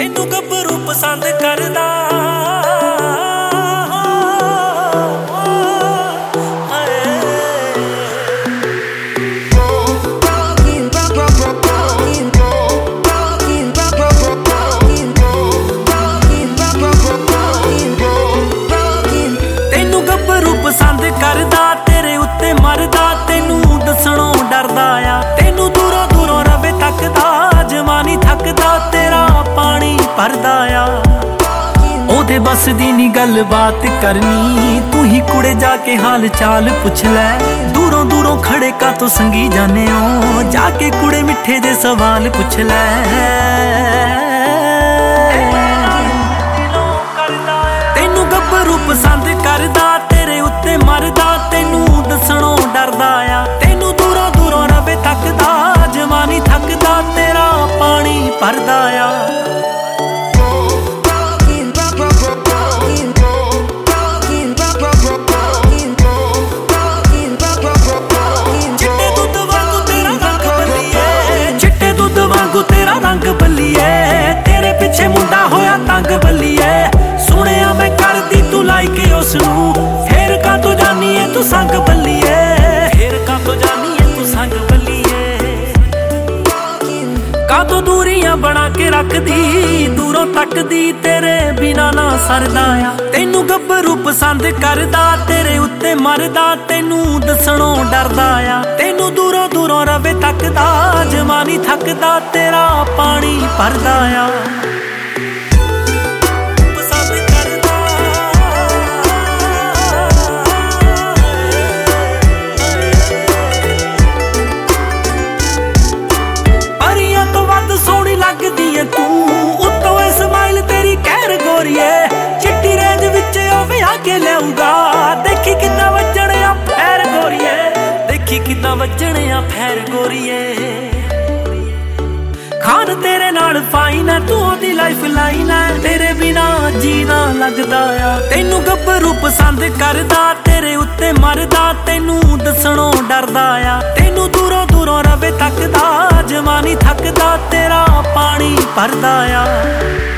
ਤੈਨੂੰ ਗੱਭਰੂ ਪਸੰਦ ਕਰਦਾ ਤੈਨੂੰ ਗੱਭਰੂ ਪਸੰਦ ਕਰਦਾ ਤੇਰੇ ਉੱਤੇ ਮਰਦਾ ਤੈਨੂੰ ਦੱਸਣੋਂ ਡਰਦਾ ਆ ਤੈਨੂੰ ਦੂਰੋਂ ਦੂਰੋਂ ਰਵੇ ਤੱਕਦਾ ਜਵਾਨੀ ਥੱਕਦਾ ਤੇਰਾ ਪਾਣੀ ਭਰਦਾ ਆ ਉਹਦੇ ਬਸ ਦੀ ਨੀ ਗੱਲ ਬਾਤ ਕਰਨੀ ਤੂੰ ਹੀ ਕੁੜੇ ਜਾ ਕੇ ਹਾਲ ਚਾਲ ਪੁੱਛ ਲੈ ਦੂਰੋਂ ਦੂਰੋਂ ਖੜੇ ਕਾਤੋਂ ਸੰਗੀ ਜਾਣੇ ਹੋ ਜਾ ਕੇ ਕੁੜੇ ਮਿੱਠੇ ਜੇ ਸਵਾਲ ਪੁੱਛ ਲੈ ਤੈਨੂੰ ਗੱਭਰੂ ਪਸੰਦ ਕਰਦਾ ਤੇਰੇ ਉੱਤੇ ਮਰਦਾ ਤੈਨੂੰ ਦੱਸਣੋਂ ਡਰਦਾ ਆ ਤੈਨੂੰ ਦੂਰੋਂ ਦੂਰੋਂ ਰਵੇ ਤੱਕਦਾ ਜਵਾਨੀ ਥੱਕਦਾ ਤੇਰਾ ਪਾਣੀ ਭਰਦਾ ਆ ਤੇਰਾ ਰੰਗ ਬੱਲੀਏ ਤੇਰੇ ਪਿੱਛੇ ਮੁੰਡਾ ਹੋਇਆ ਤੰਗ ਬੱਲੀਏ ਸੁਣਿਆ ਮੈਂ ਕਰਦੀ ਤੂੰ ਲਾਈਕ ਉਸ ਨੂੰ ਫੇਰ ਕਾਤੋਂ ਜਾਨੀ ਏ ਤੂੰ ਸੰਗ ਬੱਲੀਏ ਫੇਰ ਕਾਤੋਂ ਜਾਨੀ ਏ ਤੂੰ ਸੰਗ ਬੱਲੀਏ ਕਾਤੋਂ ਦੂਰੀਆਂ ਬਣਾ ਕੇ ਰੱਖਦੀ ਦੂਰੋਂ ਤੱਕਦੀ ਤੇਰੇ ਬਿਨਾ ਨਾ ਸਰਦਾ ਆ ਤੈਨੂੰ ਗੱਭਰੂ ਪਸੰਦ ਕਰਦਾ ਤੇਰੇ ਉੱਤੇ ਮਰਦਾ ਤੈਨੂੰ ਦੱਸਣੋਂ ਡਰਦਾ ਆ ਤੈਨੂੰ ਦੂਰੋਂ ਦੂਰੋਂ ਰਵੇ ਤੱਕਦਾ ਜਵਾਨੀ ਥੱਕਦਾ ਤੇਰਾ ਪਾਣੀ ਭਰਦਾ ਆ ਪਰੀਆਂ ਤੋਂ ਵੱਧ ਸੋਹਣੀ ਲੱਗਦੀ ਏ ਤੂੰ ਉੱਤੋਂ ਇਹ ਸਮਾਈਲ ਤੇਰੀ ਕਹਿਰ ਗੋਰੀਏ ਚਿੱਟੀ ਰੇਂਜ ਵਿੱਚ ਉਹ ਵਿਆਹ ਕੇ ਲਿਆਊਗਾ ਦੇਖੀ ਕਿੱਦਾਂ ਵੱਜਣੇ ਆ ਫੈਰ ਗੋਰੀਏ ਦੇਖੀ ਕਿੱਦਾਂ ਵੱਜਣੇ ਆ ਫੈਰ ਗੋਰੀਏ ਖਾਨ ਤੇਰੇ ਨਾਲ ਫਾਈਨ ਹੈ ਤੂੰ ਉਹਦੀ ਲਾਈਫ ਲਾਈਨ ਹੈ ਤੇਰੇ ਬਿਨਾ ਜੀਣਾ ਲੱਗਦਾ ਆ ਤੈਨੂੰ ਗੱਭਰੂ ਪਸੰਦ ਕਰਦਾ ਤੇਰੇ ਉੱਤੇ ਮਰਦਾ ਤੈਨੂੰ ਦੱਸਣੋਂ ਡਰਦਾ ਆ ਤੈਨੂੰ ਦੂਰੋਂ ਦੂਰੋਂ ਰਵੇ ਤੱਕਦਾ ਜਵਾਨੀ ਥੱਕਦਾ ਤੇਰਾ ਪਾਣੀ ਭਰਦਾ ਆ